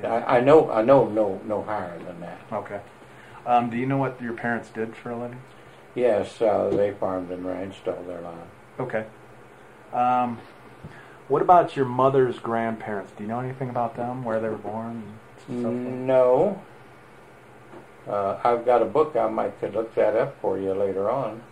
Yeah. I know no higher than that. Okay. Do you know what your parents did for a living? Yes, they farmed and ranched all their lives. Okay. What about your mother's grandparents? Do you know anything about them, where they were born? And so forth? No. I've got a book. I might could look that up for you later on.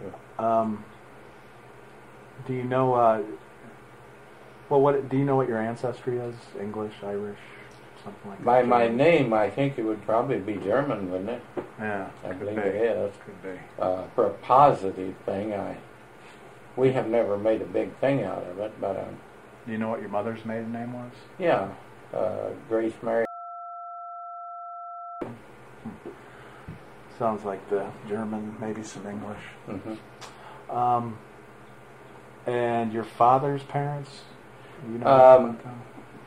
Do you know? Do you know what your ancestry is? English, Irish, something like that. By my name, I think it would probably be German, wouldn't it? Yeah, I believe it is. Could be. For a positive thing, we have never made a big thing out of it, but do you know what your mother's maiden name was? yeah, Grace Mary. Sounds like the German, maybe some English. Mm-hmm. And your father's parents? You know about them?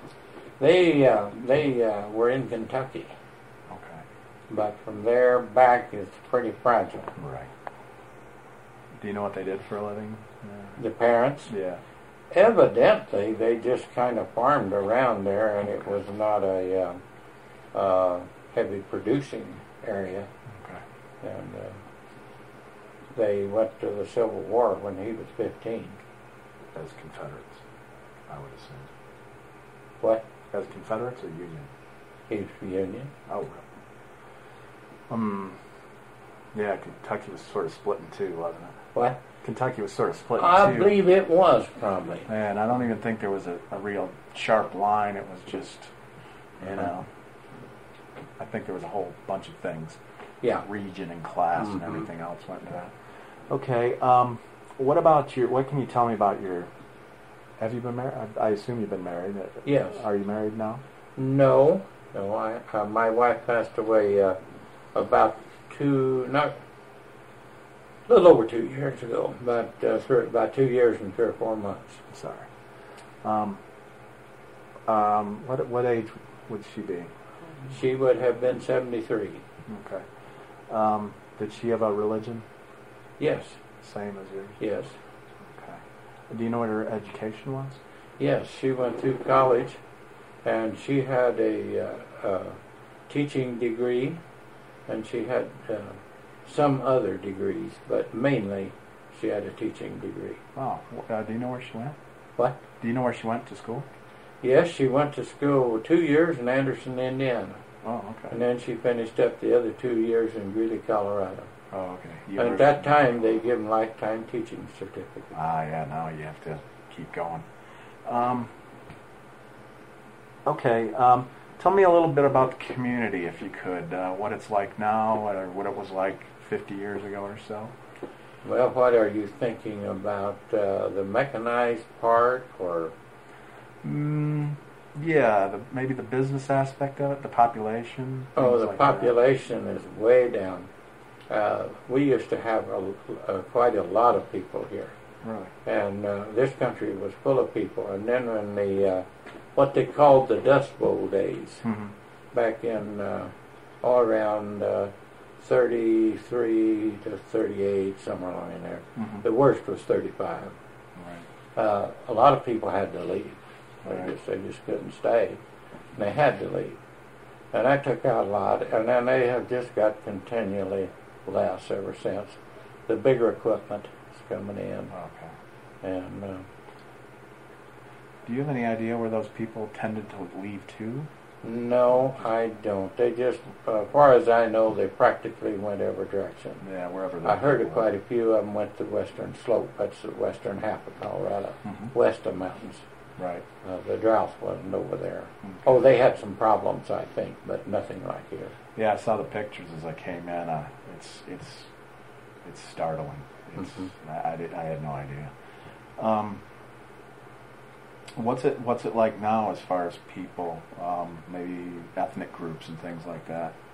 They were in Kentucky. Okay. But from there back is pretty fragile. Right. Do you know what they did for a living? The parents? Yeah. Evidently, they just kind of farmed around there, and it was not a heavy producing area. Okay. And they went to the Civil War when he was 15. As Confederates, I would assume. What? As Confederates or Union? He's Union. Oh, really? Yeah, Kentucky was sort of split in two, wasn't it? What? Kentucky was sort of split in two. I believe it was, probably. And I don't even think there was a real sharp line. It was just, you know, I think there was a whole bunch of things. Yeah. Region and class and everything else went into that. Okay, what can you tell me about have you been married? I assume you've been married. Yes. Are you married now? No. My wife passed away about a little over 2 years ago, about 2 years and 3 or 4 months. Sorry. What age would she be? She would have been 73. Okay. Did she have a religion? Yes. Same as yours? Yes. Okay. Do you know what her education was? Yes, she went through college, and she had a teaching degree, and she had some other degrees, but mainly she had a teaching degree. Oh, do you know where she went? What? Do you know where she went to school? Yes, she went to school 2 years in Anderson, Indiana. Oh, okay. And then she finished up the other 2 years in Greeley, Colorado. Oh, okay. And at that time, they give them lifetime teaching certificates. Yeah, now you have to keep going. Okay, tell me a little bit about the community, if you could. What it's like now, or what it was like 50 years ago or so. Well, what are you thinking about? The mechanized part, or? Yeah, maybe the business aspect of it, the population. Oh, the like population is way down. We used to have quite a lot of people here. Really? And this country was full of people. And then when what they called the Dust Bowl days, back in all around 33 to 38, somewhere along in there. The worst was 35. Right. A lot of people had to leave. Right. They just couldn't stay. And they had to leave. And that took out a lot. And then they have just got continually less ever since. The bigger equipment is coming in. Okay. And do you have any idea where those people tended to leave to? no, I don't. They just, as far as I know, they practically went every direction. Yeah, wherever. I heard of quite a few of them went to Western Slope. That's the western half of Colorado, west of mountains. Right. The drought wasn't over there. Okay. Oh, they had some problems, I think, but nothing like here. Yeah, I saw the pictures as I came in. It's startling. I had no idea. What's it like now as far as people, maybe ethnic groups and things like that?